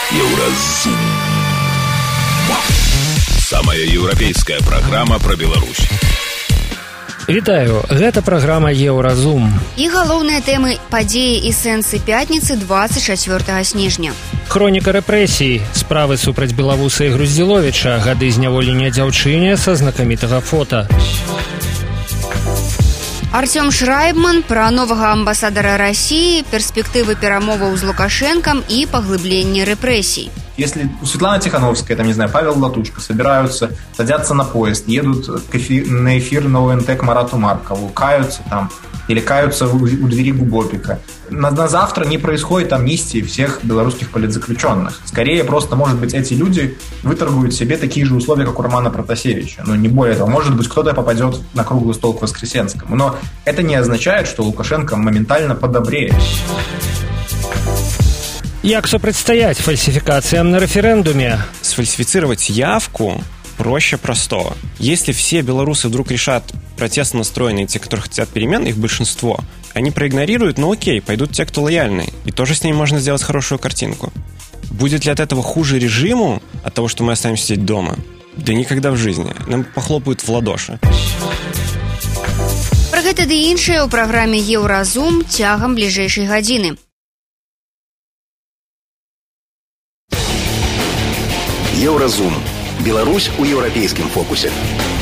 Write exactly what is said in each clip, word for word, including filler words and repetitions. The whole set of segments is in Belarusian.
Еўразум. Самая еўрапейская праграма пра Беларусь. Вітаю, гэта праграма Еўразум. І галоўныя тэмы падзеі і сэнсы пятніцы двадцать чацвёртага снежня. Хроніка рэпрэсій, справы супраць Белавуса і Груздзіловіча, гады зняволення дзяўчыне са знакамітага фота. Артём Шрайбман пра новага амбасадара России, перспектывы перамоваў з Лукашенком и поглыбление репрессий. Если у Светланы Тихановской, там, не знаю, Павел Латушко собираются, садятся на поезд, едут к эфир, на эфир на ОНТ к Марату Маркову, каются там, или каются у, у двери Губопика. На, на завтра не происходит амнистии всех белорусских политзаключенных. Скорее, просто, может быть, эти люди выторгуют себе такие же условия, как у Романа Протасевича. Но не более того, может быть, кто-то попадет на круглый стол к Воскресенскому. Но это не означает, что Лукашенко моментально подобреет. Як супрацьстаяць фальсификациям на референдуме? Сфальсифицировать явку проще простого. Если все белорусы вдруг решат протестно настроенные, те, которые хотят перемен, их большинство, они проигнорируют, ну окей, пойдут те, кто лояльный. И тоже с ними можно сделать хорошую картинку. Будет ли от этого хуже режиму, от того, что мы останемся сидеть дома? Да никогда в жизни. Нам похлопают в ладоши. Про гэта ды іншае ў праграме Еўразум цягам бліжэйшай гадзіны. Еўразум. Беларусь у еўрапейскім фокусе.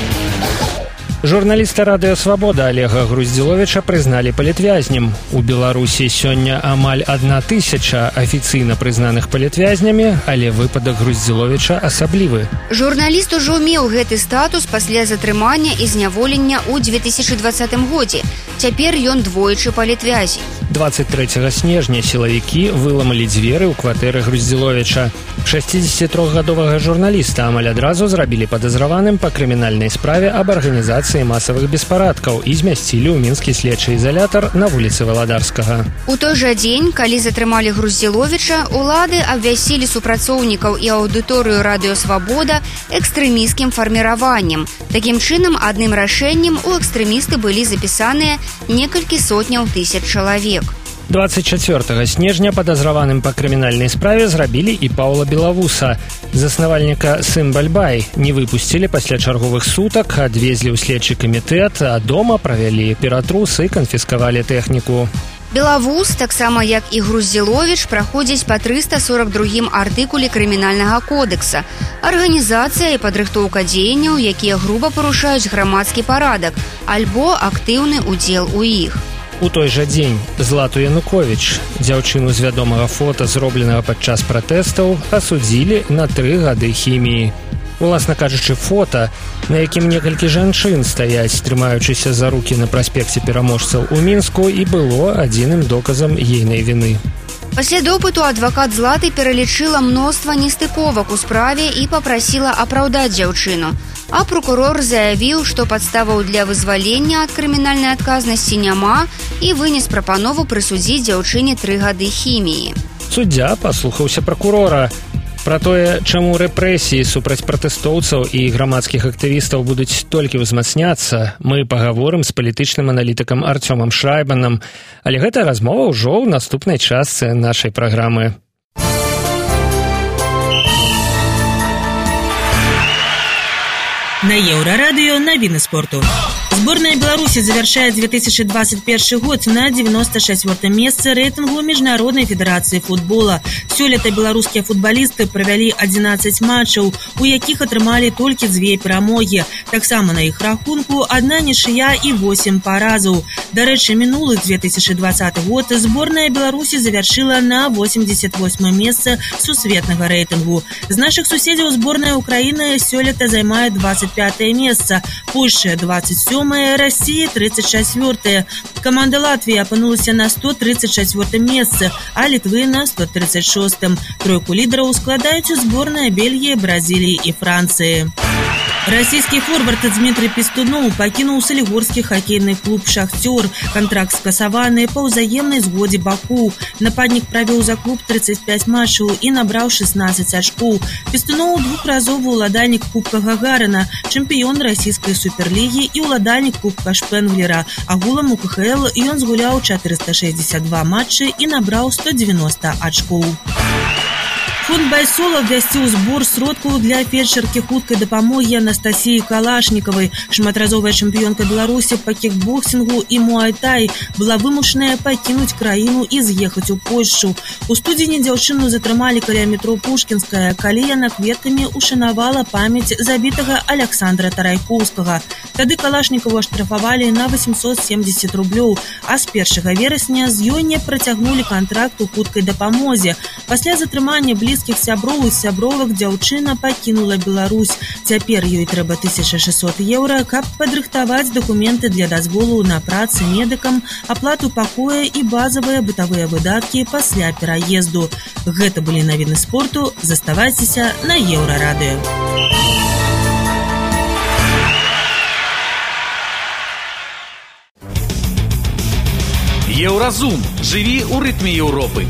Журналіста радыё «Свабода» Олега Груздзіловіча прызналі палітвязнем. У Беларусі сёння амаль адна тысяча афіцыйна прызнаных палітвязнямі, але выпадак Груздзіловіча асаблівы. Журналіст ужо меў гэты статус пасля затрымання і зняволення ў две тысячы двадцатым годзе. Цяпер ён двойчы палітвязень. двадцать трэцяга снежня сілавікі выламалі дзверы ў кватэры Груздзіловіча. шасцідзесятитрохгадовага журналіста амаль адразу зрабілі падазраваным па крымінальнай справе аб арганізацыі масавых беспарадкаў і змясцілі ў мінскі следчы ізалятар на вуліцы Валадарскага. У той жа дзень, калі затрымалі Груздзіловіча, улады абвясцілі супрацоўнікаў і аўдыторыю радыё «Свабода» экстрэмісцкім фарміраваннем. Такім чынам, адным рашэннем у экстрэмісты былі запісаныя некалькі сотняў тысяч чалавек. двадцать чацвёртага снежня падазраваным па крымінальнай справе зрабілі і Паўла Белавуса. Заснавальніка Сымбальбай не выпусцілі пасля чарговых сутак, адвезлі ў следчы камітэт, а дома правялі ператрус і канфіскавалі тэхніку. Белавус, таксама як і Груздзіловіч, праходзіць па трыста сорок другім артыкуле крымінальнага кодекса. Арганізацыя і падрыхтоўка дзеянняў, якія груба парушаюць грамадскі парадак, альбо актыўны удзел у іх. У той жа дзень Злату Януковіч, дзяўчыну з вядомага фота, зробленага падчас пратэстаў, асудзілі на тры гады хіміі. Уласна кажучы, фота, на якім некалькі жанчын стаяць, трымаючыся за рукі на праспекце пераможцаў у Мінску, і было адзіным доказам ейнай віны. Пасля допыту адвакат Златы пералічыла мноства нестыковак у справе і папрасіла апраўдаць дзяўчыну. А прокурор заявіў, што падставаў для вызвалення ад крымінальнай адказнасці няма, і вынес прапанову прысудзіць дзяўчыне тры гады хіміі. Суддзя паслухаўся прокурора. Пра тое, чаму рэпрэсіі супраць пратэстоўцаў і грамадскіх актывістаў будуць толькі ўзмацняцца, мы пагаворым з палітычным аналітыкам Артёмам Шрайбманам, але гэта размова ўжо ў наступнай частцы нашай праграмы. На Еўрарадыё навіны спорту. Сборная Беларуси завершает две тысячи двадцать первый год на девяносто четвёртом месцы рейтингу Международной федерации футбола. Сёлета беларускія футболисты провели одиннадцать матчаў, у якіх атрымалі толькі дзве перамогі. Таксама на іх рахунку одна нічыя і восемь паразаў. Дарэчы, мінулы две тысячи двадцаты год сборная Беларуси завершила на восемьдесят восьмом месцы сусветнага рейтингу. З наших суседзяў сборная Украины сёлета займае двадцать пятое месца, Польша двадцать седьмое, Россия тридцать четвёртое. Команда Латвии апынулася на сто тридцать четвёртом месцы, а Литвы на сто тридцать шестом. Тройку лидеров складаюць сборная Бельгии, Бразилии и Франции. Российский форвард Дмитрий Пестунов покинул солигорский хоккейный клуб «Шахтер». Контракт скасаваны по ўзаемнай згодзе бакоў. Нападнік правёў за клуб тридцать пять матчаў і набраў шестнадцать ачкоў. Пестунов двухразовы ўладальнік Кубка Гагарина, чэмпіён расійскай суперлігі і ўладальнік Кубка Шпенглера. Агулам у ка ха эл ён згуляў четыреста шестьдесят два матчы і набраў сто девяносто ачкоў. Фонд Байсола абвясціў збор сродкаў для фельчаркі хуткай дапамогі Анастасіі Калашнікавай. Шматразовая чэмпіёнка Беларусі па кікбоксінгу і муай-тай была вымушаная пакінуць краіну і з'ехаць у Польшчу. У студзені дзяўчыну затрымалі каля метро Пушкінская, калі яна кветкамі ушанавала памяць забітага Аляксандра Тарайкоўскага. Тады Калашнікаву аштрафавалі на восемьсот семьдесят рублёў, а з першага верасня з ёй не працягнулі кантракт у хуткай дапамозе. Пасля затрымання блізкіх сяброў і сябровак дзяўчына пакінула Беларусь. Цяпер ёй трэба тысяча шэсцьсот еўра, каб падрыхтаваць дакументы для дазволу на працы медыкам, аплату пакоя і базавыя бытавыя выдаткі пасля пераезду. Гэта былі навіны спорту. Заставайцеся на Еўрарадыё. Еўразум. Жыві ў рытме Еўропы.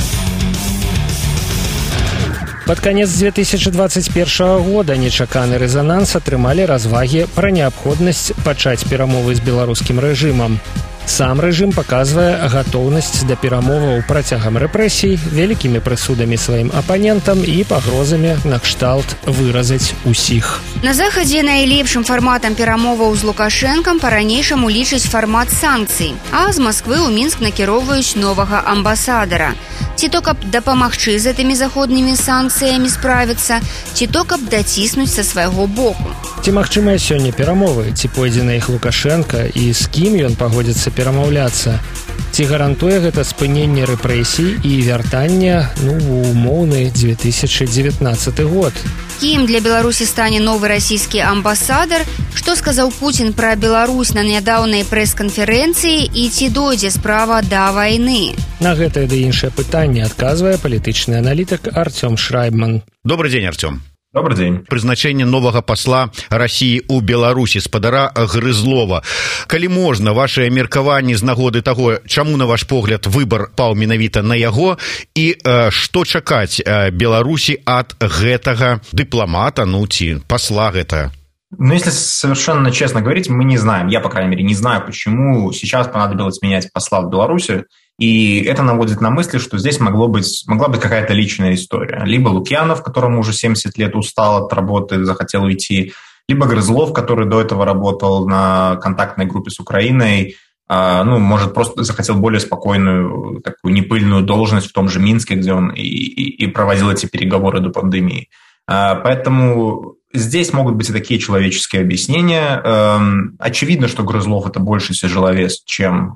Под конец две тысячи двадцать первого года нечаканы рэзананс атрымалі развагі пра неабходнасць пачаць перамовы з беларускім рэжымам. Сам рэжым паказвае гатоўнасць да перамоваў працягам рэпрэсій, вялікімі прысудамі сваім апанентам і пагрозамі накшталт выразаць усіх. На захадзе найлепшым фарматам перамоваў з Лукашэнкам па-ранейшаму лічаць фармат санкцый, а з Масквы ў Мінск накіроўваюць новага амбасадара. Ці то, каб дапамагчы з гэтымі заходнімі санкцыямі справіцца, ці то, каб даціснуць са свайго боку. Ці магчымыя сёння перамовы, ці пойдзе на іх Лукашенка і з кім ён пагодзіцца перамаўляцца? Ці гарантуе гэта спыненне рэпрэсій і вяртанне ну, у умоўны две тысячи девятнадцатый год? Кім для Беларусі стане новы расійскі амбасадар? Што сказаў Пуцін пра Беларусь на нядаўнай прэс-канферэнцыі і ці дойдзе справа да вайны? На гэтае ды іншае пытанне адказвае палітычны аналітык Артём Шрайбман. Добрый день, Артём. Добрый день. Прызначэнне новага пасла Расіі ў Беларусі спадара Грызлова. Калі можна, вашыя меркаванні з нагоды таго, чаму, на ваш погляд, выбар паў менавіта на яго і э, што чакаць э, Беларусі ад гэтага дыпламата, ну ці пасла гэта? Ну, если совершенно честно говорить, мы не знаем, я, по крайней мере, не знаю, почему сейчас понадобилось менять посла в Беларуси, и это наводит на мысли, что здесь могло быть, могла быть какая-то личная история. Либо Лукьянов, которому уже семьдесят лет устал от работы, захотел уйти, либо Грызлов, который до этого работал на контактной группе с Украиной, ну, может, просто захотел более спокойную, такую непыльную должность в том же Минске, где он и, и, и проводил эти переговоры до пандемии. Поэтому здесь могут быть и такие человеческие объяснения. Очевидно, что Грызлов – это больше тяжеловес, чем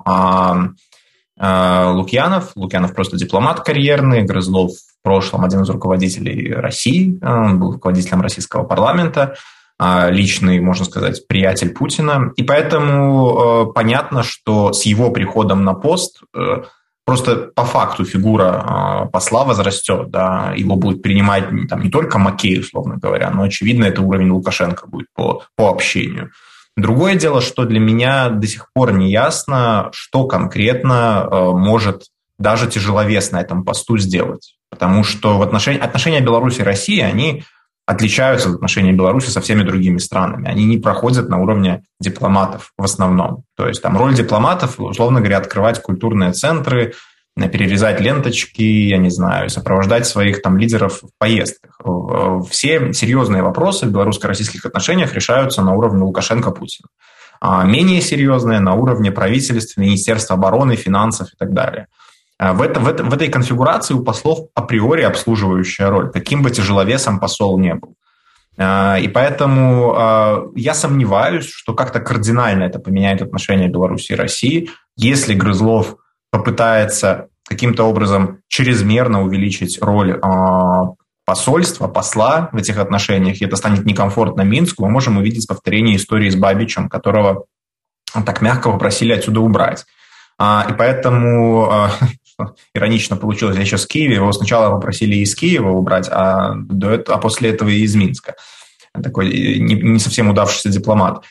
Лукьянов. Лукьянов просто дипломат карьерный, Грызлов в прошлом один из руководителей России, он был руководителем российского парламента, личный, можно сказать, приятель Путина. И поэтому понятно, что с его приходом на пост просто по факту фигура посла возрастет, да, его будет принимать там, не только Маккей, условно говоря, но, очевидно, это уровень Лукашенко будет по, по общению. Другое дело, что для меня до сих пор не ясно, что конкретно э, может даже тяжеловес на этом посту сделать. Потому что в отношении, отношения Беларуси и России, они отличаются от отношений Беларуси со всеми другими странами. Они не проходят на уровне дипломатов в основном. То есть там роль дипломатов, условно говоря, открывать культурные центры, перерезать ленточки, я не знаю, сопровождать своих там лидеров в поездках. Все серьезные вопросы в белорусско-российских отношениях решаются на уровне Лукашенко-Путина. А менее серьезные на уровне правительства, Министерства обороны, финансов и так далее. В, это, в, это, в этой конфигурации у послов априори обслуживающая роль, каким бы тяжеловесом посол не был. И поэтому я сомневаюсь, что как-то кардинально это поменяет отношения Беларуси и России, если Грызлов попытается каким-то образом чрезмерно увеличить роль посольства, посла в этих отношениях, и это станет некомфортно Минску, мы можем увидеть повторение истории с Бабичем, которого так мягко попросили отсюда убрать. И поэтому, иронично получилось, я сейчас в Киеве, его сначала попросили из Киева убрать, а, до этого, а после этого и из Минска. Такой не, не совсем удавшийся дипломат.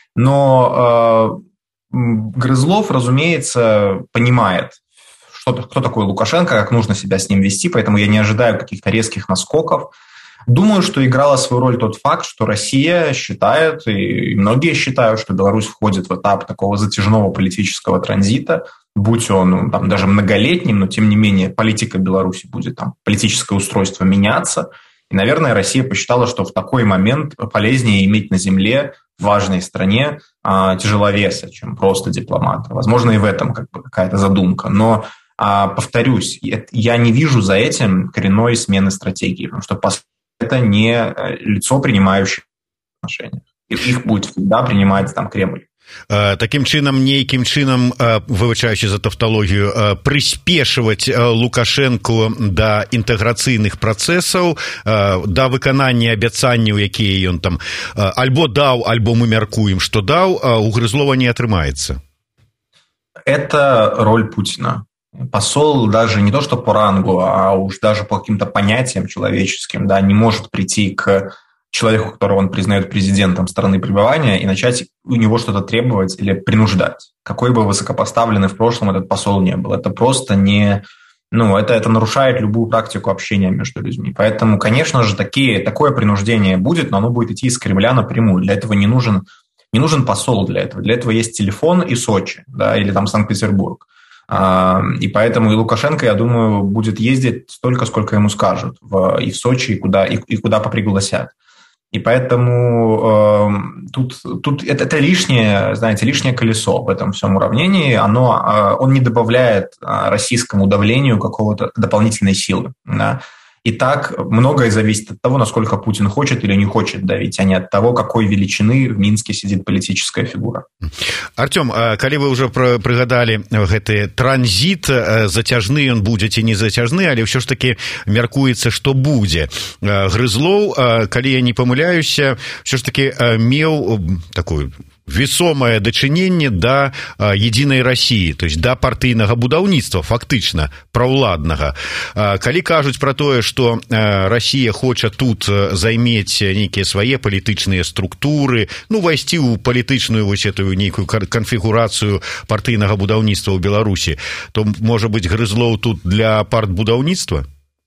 Но э, Грызлов, разумеется, понимает, что, кто такой Лукашенко, как нужно себя с ним вести, поэтому я не ожидаю каких-то резких наскоков. Думаю, что играла свою роль тот факт, что Россия считает, и многие считают, что Беларусь входит в этап такого затяжного политического транзита, будь он ну, там, даже многолетним, но тем не менее политика Беларуси будет, там, политическое устройство меняться, И, наверное, Россия посчитала, что в такой момент полезнее иметь на земле в важной стране а, тяжеловеса, чем просто дипломата. Возможно, и в этом как бы какая-то задумка. Но, а, повторюсь, я не вижу за этим коренной смены стратегии, потому что это не лицо, принимающее отношения. Их будет всегда принимать там Кремль. Таким чынам, нейкім чынам, вывучаючы за тавталогію, прыспешваць Лукашэнку да інтэграцыйных працэсаў, да выканання абяцанняў, якія ён там альбо даў, альбо мы мяркуем, што даў, у Грызлова не атрымаецца. Это роль Путина. Посол даже не то что по рангу, а уж даже по каким-то понятиям человеческим, да, не может прийти к человеку, которого он признает президентом страны пребывания, и начать у него что-то требовать или принуждать. Какой бы высокопоставленный в прошлом этот посол не был. Это просто не... Ну, это, это нарушает любую практику общения между людьми. Поэтому, конечно же, такие, такое принуждение будет, но оно будет идти из Кремля напрямую. Для этого не нужен, не нужен посол для этого. Для этого есть телефон и Сочи, да, или там Санкт-Петербург. И поэтому и Лукашенко, я думаю, будет ездить столько, сколько ему скажут в, и в Сочи, и куда, и, и куда попригласят. И поэтому э, тут, тут это, это лишнее, знаете, лишнее колесо в этом всем уравнении. Оно, э, он не добавляет э, российскому давлению какого-то дополнительной силы. Да? И так многое зависит от того, насколько Путин хочет или не хочет давить, а не от того, какой величины в Минске сидит политическая фигура. Артём, калі вы ўжо прыгадалі гэты транзіт, зацяжны ён будзе ці не зацяжны, але ўсё ж такі мяркуецца, што будзе. Грызлоў, калі я не памыляюся, ўсё ж такі меў такую весомае дачыненне да единой России, то есть да партыйнага будаўніцтва, фактычна праўладнага. Калі кажуць пра тое, што Россия хоча тут займець нейкія свае палітычныя структуры, ну, вайсці ў палітычную вось этую нейкую канфігурацыю партыйнага будаўніцтва ў Беларусі, то, можа быць, Грызлоў тут для партбудаўніцтва?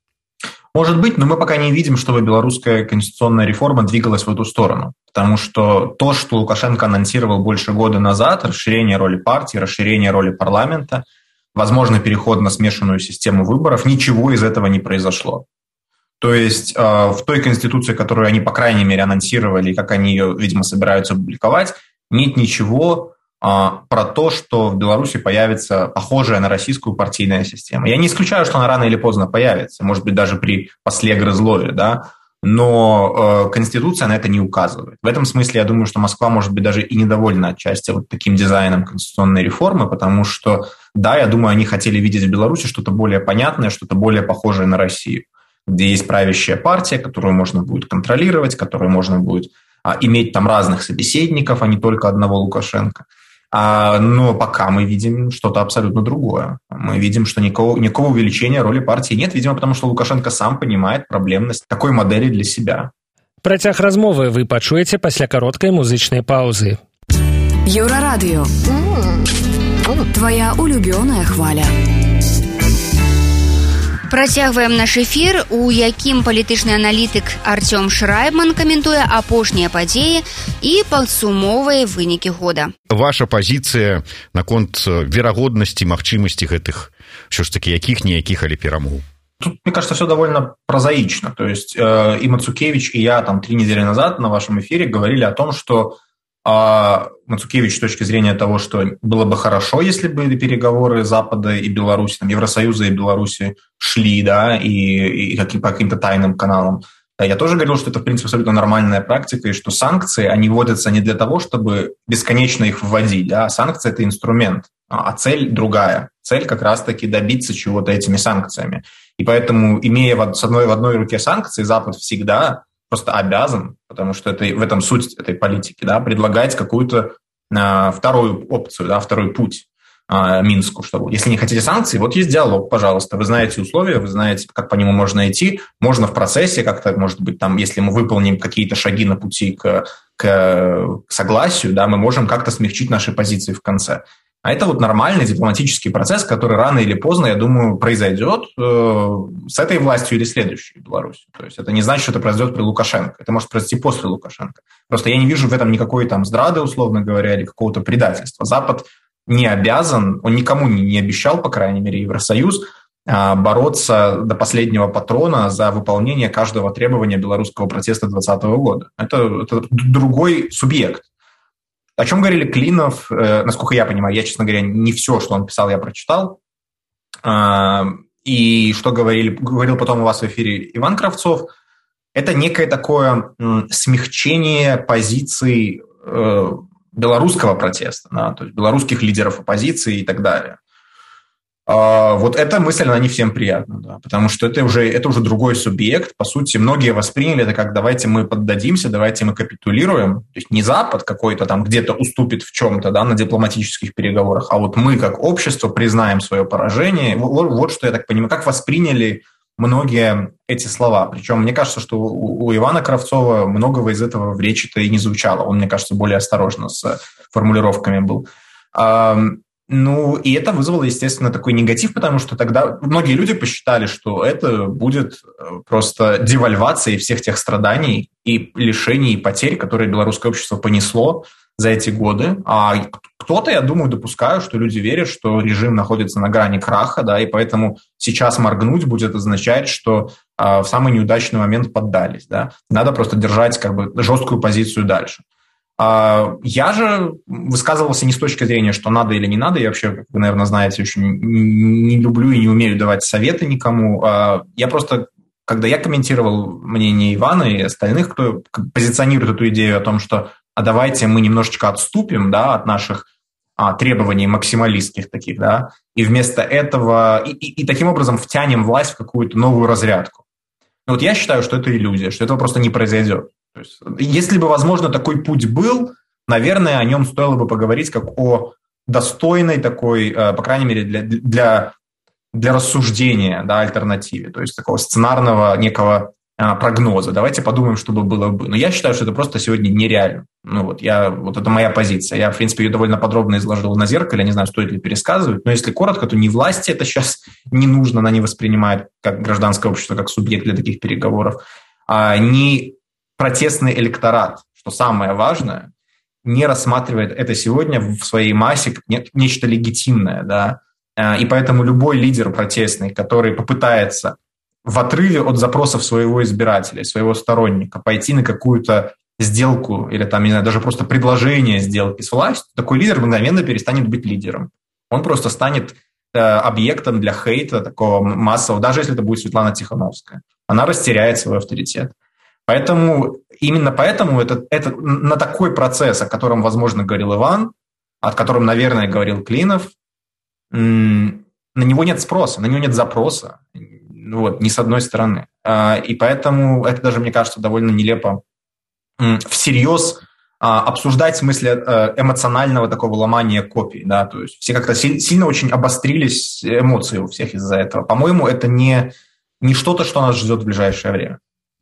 Может быть, но мы пока не видим, чтобы белорусская конституционная реформа двигалась в эту сторону. Потому что то, что Лукашенко анонсировал больше года назад, расширение роли партии, расширение роли парламента, возможно, переход на смешанную систему выборов, ничего из этого не произошло. То есть в той конституции, которую они, по крайней мере, анонсировали, как они ее, видимо, собираются публиковать, нет ничего про то, что в Беларуси появится похожая на российскую партийная система. Я не исключаю, что она рано или поздно появится, может быть, даже при после Грызлове, да, но э, Конституция на это не указывает. В этом смысле я думаю, что Москва может быть даже и недовольна отчасти вот таким дизайном конституционной реформы, потому что, да, я думаю, они хотели видеть в Беларуси что-то более понятное, что-то более похожее на Россию, где есть правящая партия, которую можно будет контролировать, которую можно будет а, иметь там разных собеседников, а не только одного Лукашенко. А, но пока мы видим что-то абсолютно другое. Мы видим, что никакого, никакого увеличения роли партии нет, видимо, потому что Лукашенко сам понимает проблемность такой модели для себя. Працяг размовы вы пачуеце пасля кароткай музычнай паўзы. Еўрарадыё. Твоя улюбёная хваля. Працягваем наш эфір, у якім палітычны аналітык Артём Шрайбман каментуе апошнія падзеі і падсумоўвае вынікі года. Ваша пазіцыя наконт верагоднасці, магчымасці гэтых, що ж таки, якіх-ніякіх, але перамоў? Тут, мне кажется, все довольно прозаично. То есть э, и Мацукевич, и я там три недели назад на вашем эфире говорили о том, что А Мацукевич с точки зрения того, что было бы хорошо, если бы переговоры Запада и Беларуси, там, Евросоюза и Беларуси шли, да, и, и как, по каким-то тайным каналам. Я тоже говорил, что это, в принципе, абсолютно нормальная практика, и что санкции, они вводятся не для того, чтобы бесконечно их вводить, да, санкции – это инструмент, а цель другая. Цель как раз-таки добиться чего-то этими санкциями. И поэтому, имея в, с одной, в одной руке санкции, Запад всегда просто обязан, потому что это, в этом суть этой политики, да, предлагать какую-то а, вторую опцию, да, второй путь а, Минску. Чтобы, если не хотите санкций, вот есть диалог, пожалуйста. Вы знаете условия, вы знаете, как по нему можно идти. Можно в процессе как-то, может быть, там, если мы выполним какие-то шаги на пути к, к согласию, да, мы можем как-то смягчить наши позиции в конце. А это вот нормальный дипломатический процесс, который рано или поздно, я думаю, произойдет э, с этой властью или следующей в Беларуси. То есть это не значит, что это произойдет при Лукашенко. Это может произойти после Лукашенко. Просто я не вижу в этом никакой там здрады, условно говоря, или какого-то предательства. Запад не обязан, он никому не, не обещал, по крайней мере, Евросоюз, бороться до последнего патрона за выполнение каждого требования белорусского протеста двадцатого года. Это, это другой субъект. О чем говорили Клинов, э, насколько я понимаю, я, честно говоря, не все, что он писал, я прочитал. Э, и что говорили, говорил потом у вас в эфире Иван Кравцов, это некое такое м, смягчение позиций э, белорусского протеста, да, то есть белорусских лидеров оппозиции и так далее. Вот эта мысль, она не всем приятна, да, потому что это уже, это уже другой субъект. По сути, многие восприняли это как давайте мы поддадимся, давайте мы капитулируем. То есть не Запад какой-то там где-то уступит в чем-то, да, на дипломатических переговорах, а вот мы как общество признаем свое поражение. Вот, вот что я так понимаю, как восприняли многие эти слова. Причем мне кажется, что у, у Ивана Кравцова многого из этого в речи-то и не звучало. Он, мне кажется, более осторожно с формулировками был. Ну, и это вызвало, естественно, такой негатив, потому что тогда многие люди посчитали, что это будет просто девальвацией всех тех страданий и лишений, и потерь, которые белорусское общество понесло за эти годы. А кто-то, я думаю, допускаю, что люди верят, что режим находится на грани краха, да, и поэтому сейчас моргнуть будет означать, что а, в самый неудачный момент поддались, да. Надо просто держать как бы жесткую позицию дальше. Я же высказывался не с точки зрения, что надо или не надо. Я вообще, как вы, наверное, знаете, очень не люблю и не умею давать советы никому. Я просто, когда я комментировал мнение Ивана и остальных, кто позиционирует эту идею о том, что а давайте мы немножечко отступим, да, от наших а, требований максималистских таких, да, и вместо этого и, и, и таким образом втянем власть в какую-то новую разрядку. Но вот я считаю, что это иллюзия, что этого просто не произойдет. То есть, если бы, возможно, такой путь был, наверное, о нем стоило бы поговорить как о достойной такой, по крайней мере, для, для, для рассуждения, да, альтернативе, то есть такого сценарного некого прогноза. Давайте подумаем, что бы было бы. Но я считаю, что это просто сегодня нереально. Ну, вот, я, вот это моя позиция. Я, в принципе, ее довольно подробно изложил на «Зеркале». Не знаю, стоит ли пересказывать. Но если коротко, то ни власти это сейчас не нужно, она не воспринимает как гражданское общество, как субъект для таких переговоров, а ни протестный электорат, что самое важное, не рассматривает это сегодня в своей массе как нечто легитимное. Да? И поэтому любой лидер протестный, который попытается в отрыве от запросов своего избирателя, своего сторонника, пойти на какую-то сделку или там, не знаю, даже просто предложение сделки с властью, такой лидер мгновенно перестанет быть лидером. Он просто станет э, объектом для хейта такого массового, даже если это будет Светлана Тихановская. Она растеряет свой авторитет. Поэтому, именно поэтому это, это, на такой процесс, о котором, возможно, говорил Иван, о котором, наверное, говорил Клинов, м- на него нет спроса, на него нет запроса. Вот, ни с одной стороны. И поэтому это даже, мне кажется, довольно нелепо всерьез обсуждать в смысле эмоционального такого ломания копий. Да? То есть все как-то сильно очень обострились эмоции у всех из-за этого. По-моему, это не, не что-то, что нас ждет в ближайшее время.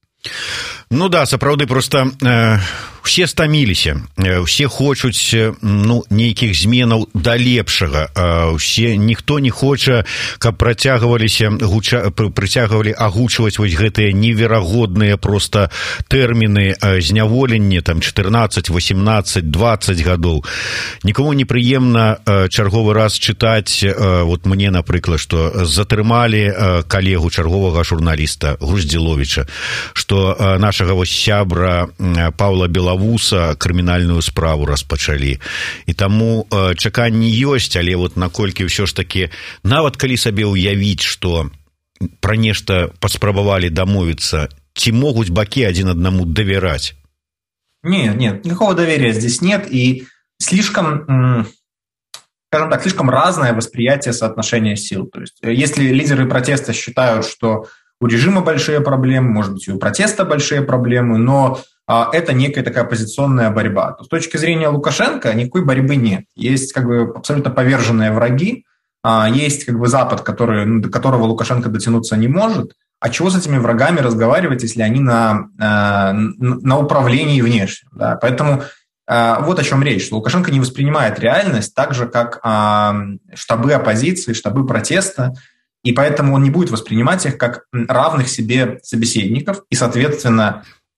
Ну да, сапраўды просто э, все стаміліся, все хочуць ну нейкіх зменаў да лепшага, э, все ніхто не хоча, каб працягваліся гуча, прыцягвалі агучваць вось гэтыя неверагодныя просто тэрміны э, зняволення там чатырнаццаць, восемнаццаць, дваццаць гадоў. Нікому непрыемна э, чарговы раз чытаць, э, вот мне, напрыклад, што затрымалі э, калегу чарговага журналіста Груздзіловіча, што э, наша вось сябра Паўла Белавуса крымінальную справу распачалі. І таму э, чаканні ёсць, але вот наколькі ўсё ж такі, нават калі сабе ўявіць, што пра нешта паспрабавалі дамовіцца, ці могуць бакі адзін аднаму давяраць? Нет, нет, никакого доверия здесь нет, и слишком, скажем так, слишком разное восприятие соотношения сил. То есть, если лидеры протеста считают, что у режима большие проблемы, может быть, и у протеста большие проблемы, но а, это некая такая оппозиционная борьба. То с точки зрения Лукашенко никакой борьбы нет. Есть как бы абсолютно поверженные враги, а, есть как бы Запад, который, ну, до которого Лукашенко дотянуться не может. А чего с этими врагами разговаривать, если они на, на управлении внешнем? Да? Поэтому вот о чем речь. Что Лукашенко не воспринимает реальность так же, как штабы оппозиции, штабы протеста. И поэтому он не будет воспринимать их как равных себе собеседников и, соответственно,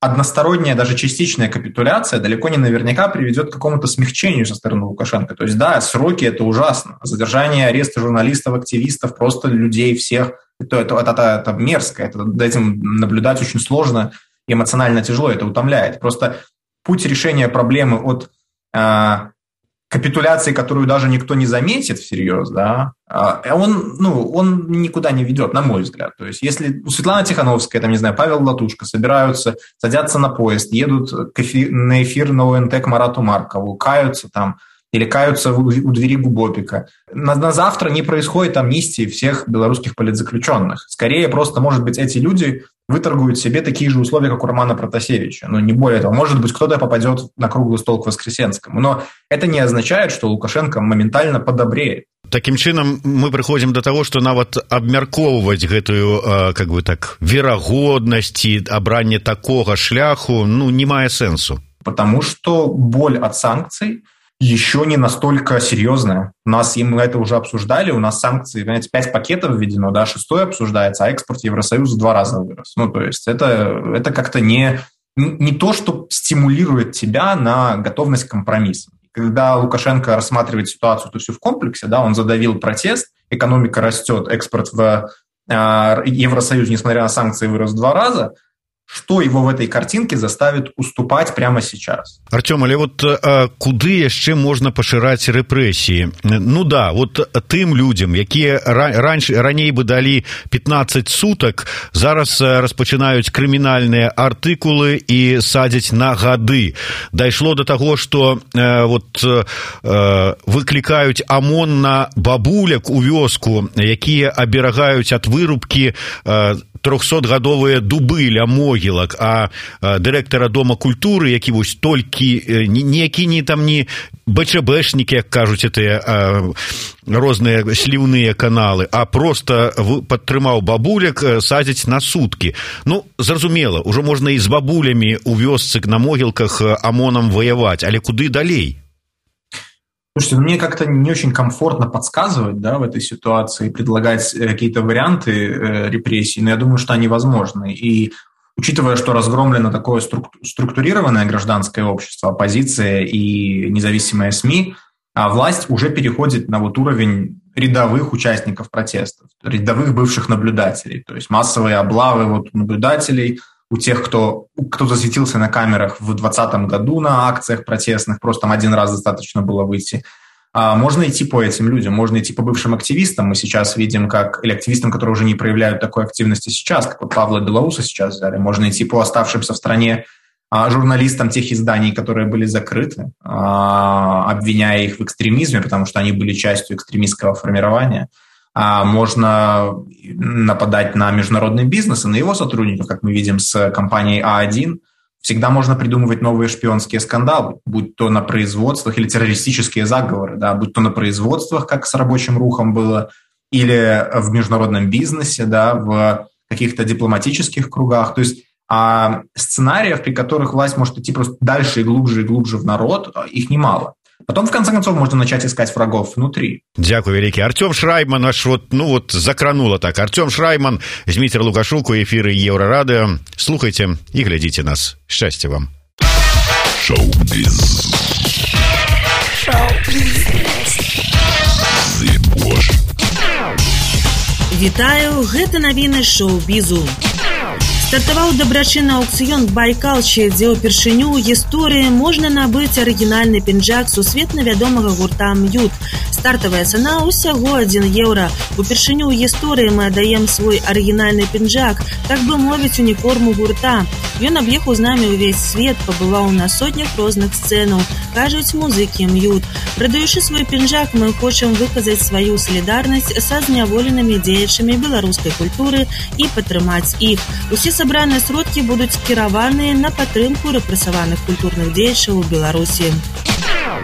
односторонняя, даже частичная капитуляция далеко не наверняка приведет к какому-то смягчению со стороны Лукашенко. То есть, да, сроки – это ужасно. Задержание, аресты журналистов, активистов, просто людей всех – это, это, это, это мерзко. Это, этим наблюдать очень сложно, эмоционально тяжело, это утомляет. Просто путь решения проблемы от э, капитуляции, которую даже никто не заметит всерьез, да, он, ну, он никуда не ведет, на мой взгляд. То есть, если Светлана Тихановская, там, не знаю, Павел Латушко собираются, садятся на поезд, едут на эфир на ОНТ к Марату Маркову, каются там, или каются у двери Губопика. На, на завтра не происходит амнистии всех белорусских политзаключенных. Скорее, просто, может быть, эти люди выторгуют себе такие же условия, как у Романа Протасевича. Но не более того. Может быть, кто-то попадет на круглый стол к Воскресенскому. Но это не означает, что Лукашенко моментально подобреет. Таким чынам мы прыходзім до того, што нават абмяркоўваць гэтую как бы так верагоднасць і абранне такога шляху, ну, не мае сэнсу. Потому что боль от санкций еще не настолько серьезная. У нас, и мы это уже обсуждали, у нас санкции, понимаете, пять пакетов введено, да, шестой обсуждается, а экспорт Евросоюза в два раза вырос. Ну, то есть это, это как-то не, не то, что стимулирует тебя на готовность к компромиссам. Когда Лукашенко рассматривает ситуацию, то все в комплексе, да, он задавил протест, экономика растет, экспорт в э, Евросоюз, несмотря на санкции, вырос в два раза. Что его в этой картинке заставит уступать прямо сейчас? Артём, але вот а, куды яшчэ можна пашыраць рэпрэсіі? Ну да, вот тым людзям, якія раньше, раней бы далі пятнадцать сутак, зараз распачынаюць крымінальныя артыкулы і садзяць на гады. Дайшло до таго, што э, вот э, выклікаюць ОМОН на бабуляк у вёску, якія аберагаюць ад вырубкі э, трохсотгадовыя дубы ля могілак, а дырэктара Дома культуры, які вось толькі некі не там не БЧБшнікі, як кажуць, гэтыя розныя сліўныя каналы, а просто падтрымаў бабуляк садзяць на суткі. Ну, зразумела, ужо можна і з бабулямі у вёсцы на могілках ОМОНам ваяваць, але куды далей? Слушайте, мне как-то не очень комфортно подсказывать, да, в этой ситуации, предлагать какие-то варианты э, репрессий, но я думаю, что они возможны. И учитывая, что разгромлено такое структурированное гражданское общество, оппозиция и независимые СМИ, а власть уже переходит на вот уровень рядовых участников протестов, рядовых бывших наблюдателей, то есть массовые облавы вот наблюдателей, у тех, кто, кто засветился на камерах в двадцатом году на акциях протестных, просто там один раз достаточно было выйти. А можно идти по этим людям, можно идти по бывшим активистам. Мы сейчас видим, как, или активистам, которые уже не проявляют такой активности сейчас, как вот Павла Белоуса сейчас взяли. Можно идти по оставшимся в стране а, журналистам тех изданий, которые были закрыты, а, обвиняя их в экстремизме, потому что они были частью экстремистского формирования. Можно нападать на международный бизнес и на его сотрудников, как мы видим с компанией А один. Всегда можно придумывать новые шпионские скандалы, будь то на производствах или террористические заговоры, да, будь то на производствах, как с рабочим рухом было, или в международном бизнесе, да, в каких-то дипломатических кругах. То есть а сценариев, при которых власть может идти просто дальше и глубже и глубже в народ, их немало. Потом, в конце концов, можно начать искать врагов внутри. Дякую великий. Артём Шрайман аж вот, ну вот закрануло так. Артём Шрайман, Дмитрий Лукашук, у эфиры Еврорадио. Слухайте и глядите нас. Счастья вам. Шоу-биз. Шоу-биз. Вітаю, гэта навіны шоу-бізу. Стартаваў дабрачынны аўкцыён «Байкалчы», дзе ўпершыню ў гісторыі можна набыць арыгінальны пінжак сусветна вядомага гурта «Мьют». Стартавая цана ўсяго адзін еўра. Упершыню ў гісторыі мы аддаем свой арыгінальны пінжак, так бы мовіць, уніформу гурта. Ён аб'ехаў з намі ўвесь свет, пабываў на сотнях розных сцэнаў, кажуць музыкі «Мьют». Прадаючы свой пінжак, мы хочам выказаць сваю салідарнасць са зняволенымі дзеячамі беларускай культуры і падтрымаць іх. Усе сабраныя сродкі будуць скіраваныя на падтрымку рэпрэсаваных культурных дзеячаў у Беларусі.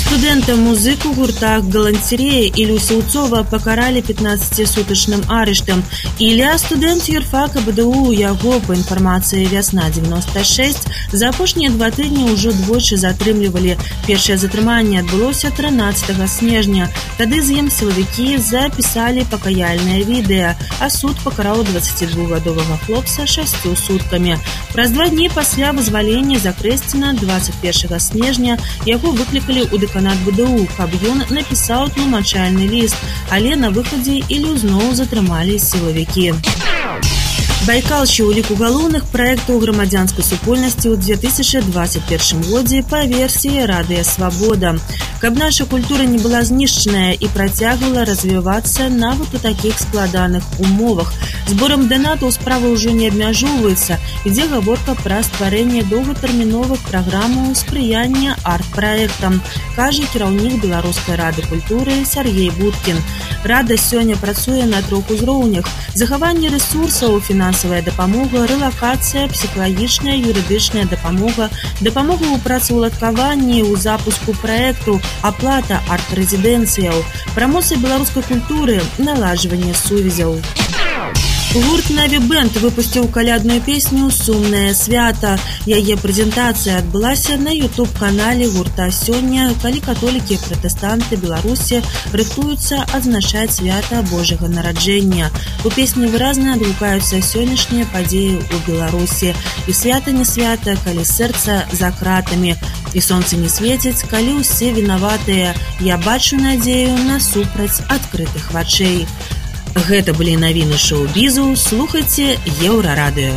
Студэнта-музыку гурта «Галантерея» Илью Саўцова пакаралі пятнаццацісутачным арыштам. Ілля – студэнт юрфака БДУ, яго, па інфармацыі «Вясна девяносто шесть», за апошнія два тыдні ўжо двойчы затрымлівалі. Першае затрыманне адбылося трынаццатага снежня. Тады з ім сілавікі запісалі пакаяльнае відэа, а суд пакараў дваццацідвухгадовага хлопца шасцю суткамі. Праз два дні пасля вызвалення з Акрэсціна двадцать першага снежня яго выклікалі ў дэканат БДУ, каб ён напісаў тлумачальны ліст, але на выхадзе Ілю зноў затрымалі сілавікі. Байкалчы ў ліку галоўных праектаў грамадзянскай супольнасці ў две тысячы двадцать першым годзе па версіі Радыё Свабода. Каб наша культура не была знішчаная і працягвала развівацца нават у такіх складаных умовах. Зборам донатаў справа ўжо не абмяжоўваецца. Ідзе гаворка пра стварэнне доўгатэрміновых праграмаў спрыяння арт-праектам, кажа кіраўнік Беларускай рады культуры Сергей Будкін. Рада сёння працуе на трох узроўнях: захаванне рэсурсаў, фінансавая дапамога, рэлакацыя, псіхалагічная, юрыдычная дапамога, дапамога ў працаўладкаванні, ў запуску праекту, аплата арт-рэзідэнцыяў, прамоцыя беларускай культуры, наладжванне сувязяў. Гурт «Наві Бэнд» выпусціў калядную песню «Сумнае свята». Яе прэзентацыя адбылася на ютуб-канале гурта сёння, калі католікі і пратэстанты Беларусі рыхтуюцца адзначаць свята Божага нараджэння. У песні выразна адгукаюцца сённяшнія падзеі ў Беларусі. І свята не свята, калі сэрца за кратамі. І сонца не свеціць, калі ўсе вінаватыя. Я бачу надзею насупраць адкрытых вачэй. Гэта былі навіны шоу-бізу. Слухайце Еўрарадыё.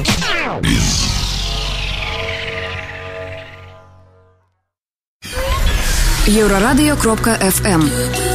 еўрарадыё кропка эф эм.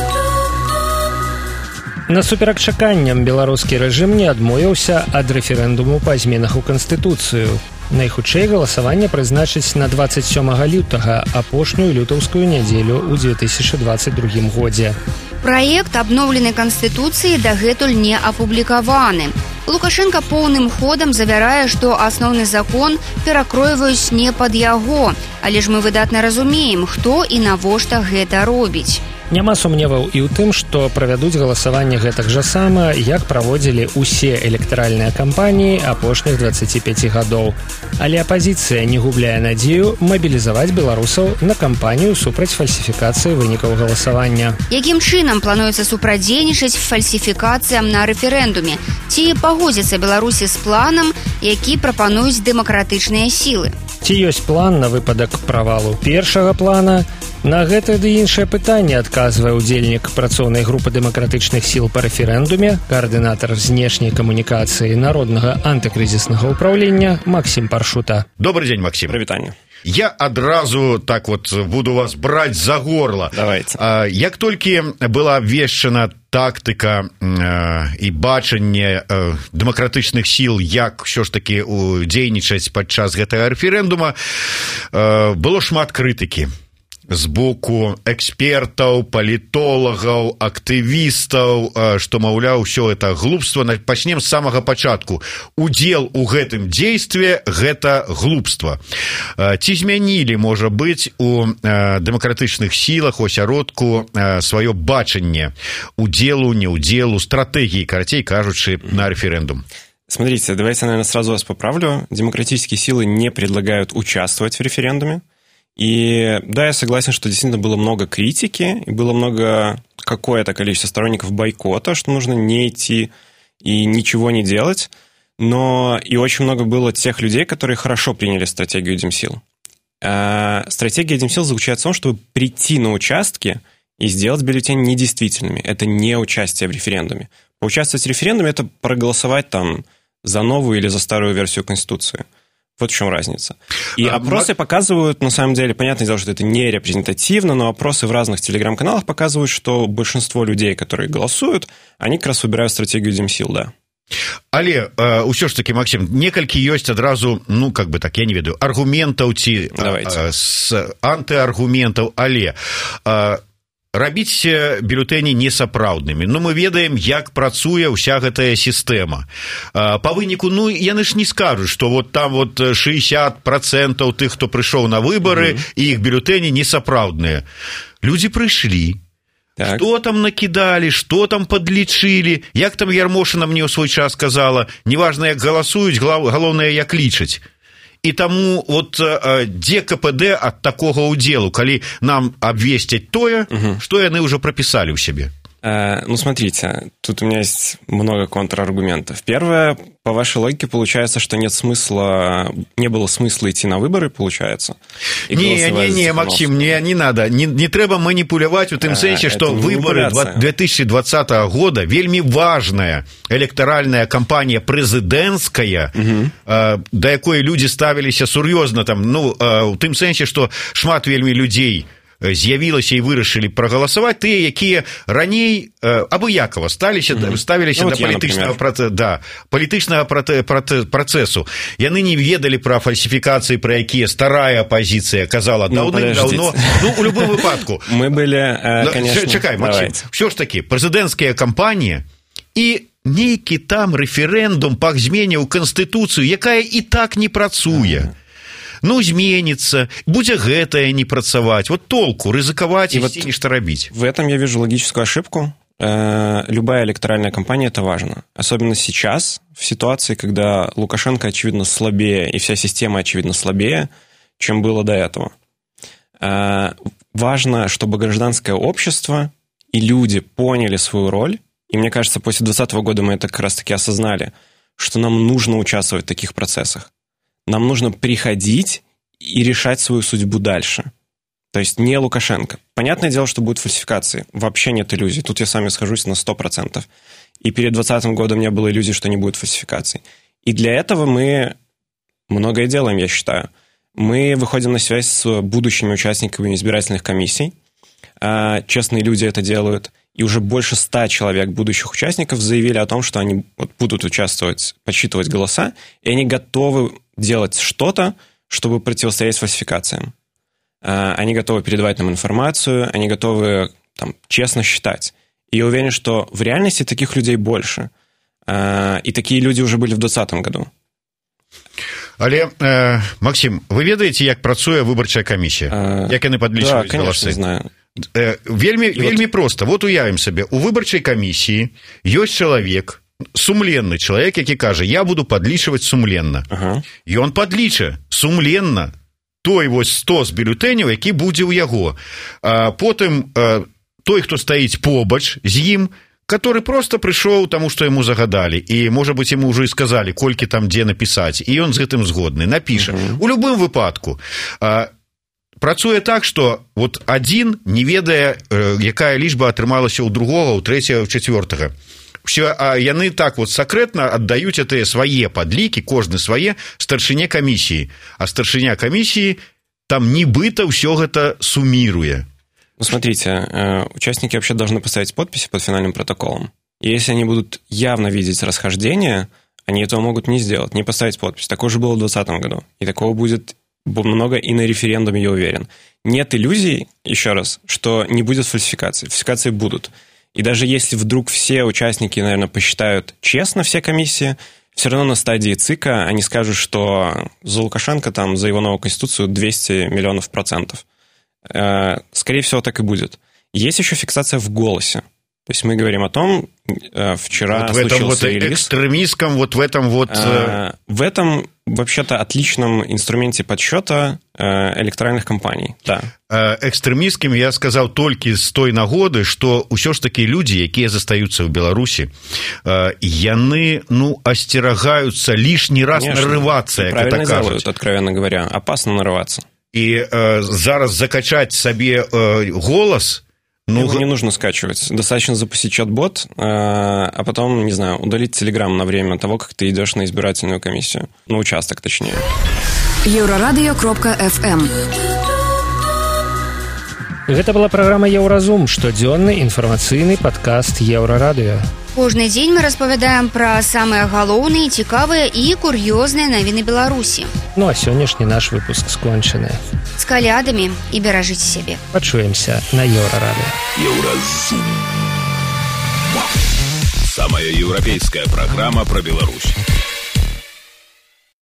Насуперак чаканням беларускі рэжым не адмовіўся ад рэферэндуму па зменах у Канстытуцыю. Найхутчэй галасаванне прызначыць на двадцать сёмага лютага, апошнюю лютаўскую нядзелю ў две тысячи двадцать другім годзе. Праект абноўленай канстытуцыі дагэтуль не апублікаваны. Лукашенко поўным ходам завярае, што асноўны закон перакройваюць не пад яго, але ж мы выдатна разумеем, хто і навошта гэта робіць. Няма сумневаў і ў тым, што правядуць галасаванне гэтак жа сама, як праводзілі ўсе электаральныя кампаніі апошніх дваццаці пяці гадоў. Але апазіцыя не губляе надзею мабілізаваць беларусаў на кампанію супраць фальсіфікацыі вынікаў галасавання. Якім чынам плануецца супрацьдзейнічаць фальсіфікацыям на рэферэндуме? Ці пагодзіцца Беларусі з планам, які прапануюць дэмакратычныя сілы? Ці ёсць план на выпадак правалу першага плана? На гэта ды іншае пытанне адказвае удзельнік працоўнай групы дэмакратычных сіл па рэферэндуме, каардынатар знешняй камунікацыі народнага антыкрызіснага ўпраўлення Максім Паршута. Добрый дзень, Максім. Прывітанне. Я адразу так вот буду вас браць за горла. Давайте. Як толькі была абвешчана тактыка э, і бачанне э, дэмакратычных сіл, як ўсё ж такі дзейнічаць падчас гэтага рэферэндума, э, было шмат крытыкі з боку экспертаў, палітолагаў, актывістаў, што, маўляў, усё это глупства. Пачнем з самага пачатку. Удзел у гэтым дзействе – гэта глупства. Ці змянілі, можа быць, у дэмакратычных сілах, у асяродку сваё бачанне удзелу, неудзелу, стратэгіі, карацей кажучы, на референдум? Смотрите, давайте, наверное, сразу вас поправлю. Демократические силы не предлагают участвовать в референдуме. И да, я согласен, что действительно было много критики, и было много, какое-то количество сторонников бойкота, что нужно не идти и ничего не делать, но и очень много было тех людей, которые хорошо приняли стратегию Демсил. А стратегия Демсил заключается в том, чтобы прийти на участки и сделать бюллетени недействительными. Это не участие в референдуме. Поучаствовать в референдуме – это проголосовать там за новую или за старую версию Конституции. Вот в чем разница. И а, опросы м- показывают, на самом деле, понятное дело, что это не репрезентативно, но опросы в разных телеграм-каналах показывают, что большинство людей, которые голосуют, они как раз выбирают стратегию Демсил, да. Але э, ўсё ж таки, Максим, некалькі ёсць адразу, ну, как бы так, я не ведаю, аргументаў ці э, с антыаргументаў, але э, рабіць бюлетэні несапраўднымі. Ну, мы ведаем, як працуе ўся гэтая сістэма. Па выніку, ну, яны ж не скажуць, што вот там вот шэсцьдесят процентаў тых, хто прыйшоў на выбары, mm-hmm. і іх бюлетэні несапраўдныя. Людзі прыйшлі. Так. Што там накідалі, што там падлічылі, як там Ярмошына мне ў свой час сказала, неважна, як галасуюць, галоўнае, як лічаць. І таму вот дзе КПД ад такога ўдзелу, калі нам абвесцяць тое, угу. што яны ўжо прапісалі ў сябе? Э, ну, смотрите, тут у меня есть много контраргументов. Первое, по вашей логике, получается, что нет смысла, не было смысла идти на выборы, получается. Не-не-не, Максим, не, не надо. Не, не трэба манипулировать у тым сэнсе, что выборы две тысячи двадцатого года вельмі важная электаральная кампанія прэзідэнцкая, угу. э, да якой людзі ставіліся сур'ёзна там, ну, э, у тым сэнсе, што шмат вельмі людзей з'явілася і вырашылі прагаласаваць тыя, якія раней э, абыякава сталіся, mm-hmm. ставіліся ну, да палітычнага, праце, да, палітычнага праце, праце, працэсу. Яны не ведалі пра фальсіфікацыі, пра якія старая апазіцыя казала даўным-даўно. Ну, у любым выпадку. Мы былі, э, конечно... Чакай, Максим, ўсё ж такі, прэзідэнцкая кампанія і нейкі там рэферэндум па змене ў Канстытуцыю, якая і так не працуе. Mm-hmm. Ну, зменится, будзе гэтае не працаваць. Вот толку, рызыкаваць и ісці, вот нешта рабіць. В этом я вижу логическую ошибку. Э, любая электоральная кампания – это важно. Особенно сейчас, в ситуации, когда Лукашенко, очевидно, слабее, и вся система, очевидно, слабее, чем было до этого. Э, важно, чтобы гражданское общество и люди поняли свою роль, и мне кажется, после двадцатого года мы это как раз-таки осознали, что нам нужно участвовать в таких процессах. Нам нужно приходить и решать свою судьбу дальше. То есть не Лукашенко. Понятное дело, что будут фальсификации. Вообще нет иллюзий. Тут я с вами схожусь на сто процентов. И перед двадцатым годом не было иллюзий, что не будет фальсификаций. И для этого мы многое делаем, я считаю. Мы выходим на связь с будущими участниками избирательных комиссий. Честные люди это делают. И уже больше ста человек будущих участников заявили о том, что они вот будут участвовать, подсчитывать голоса, и они готовы делать что-то, чтобы противостоять фальсификациям. Они готовы передавать нам информацию, они готовы там, честно считать. И я уверен, что в реальности таких людей больше. И такие люди уже были в двадцатом году. Але, э, Максим, вы ведаеце, як працуе выбарчая камісія? А, як яны падлічваюць да, галасы? Да, знаю. Э, вельмі, вельмі вот... проста. Вот уявім сабе, у выбарчай камісіі ёсць чалавек, сумленны чалавек, які кажа, я буду падлічваць сумленна. Ага. І он падліча сумленна той вось сто з бюлетэняў, які будзе ў яго. А потым а, той, хто стаіць побач з ім, который просто прыйшоў таму, што яму загадалі, і, можа быць, яму ўжо і сказалі, колькі там дзе напісаць, і ён з гэтым згодны, напіша. Uh-huh. У любым выпадку а, працуе так, што вот адзін не ведае, э, якая лічба атрымалася ў другога, ў трэцяга, ў чацвёртага. Все, а яны так вот сакрэтна аддаюць гэтыя свае падлікі, кожны свае, старшыне камісіі. А старшыня камісіі там нібыта ўсё гэта суміруе. Ну, смотрите, участники вообще должны поставить подписи под финальным протоколом. И если они будут явно видеть расхождение, они этого могут не сделать, не поставить подпись. Такое же было в двадцатом году. И такого будет много и на референдуме, я уверен. Нет иллюзий, еще раз, что не будет фальсификаций. Фальсификации будут. И даже если вдруг все участники, наверное, посчитают честно все комиссии, все равно на стадии ЦИКа они скажут, что за Лукашенко, там, за его новую конституцию двести миллионов процентов. Скорее всего, так и будет. Есть еще фиксация в голосе. То есть мы говорим о том, вчера вот в этом вот релиз. экстремистском, вот в этом вот... А, в этом, вообще-то, отличном инструменте подсчета электоральных кампаний. Да. Экстремистским я сказал только с той нагоды, что ўсё ж таки люди, якія застаюцца в Беларуси, яны, ну, остерагаются лишний раз Конечно. нарываться, как это кажется. Делают, откровенно говоря. Опасно нарываться. И э, зараз закачать себе э, голос... Ну, его не нужно скачивать. Достаточно запустить чат-бот, э, а потом, не знаю, удалить Telegram на время того, как ты идешь на избирательную комиссию. На участок, точнее. Еўрарадыё кропка эф эм. Гэта была праграма «Еўразум», штодзённы інфармацыйны падкаст Еўрарадыё. Кожны дзень мы распавядаем пра самыя галоўныя, цікавыя і кур'ёзныя навіны Беларусі. Ну а сённяшні наш выпуск скончаны. З калядамі і беражыце сябе. Пачуемся на Еўрарадыё. Еўразум. Самая еўрапейская программа про Беларусь.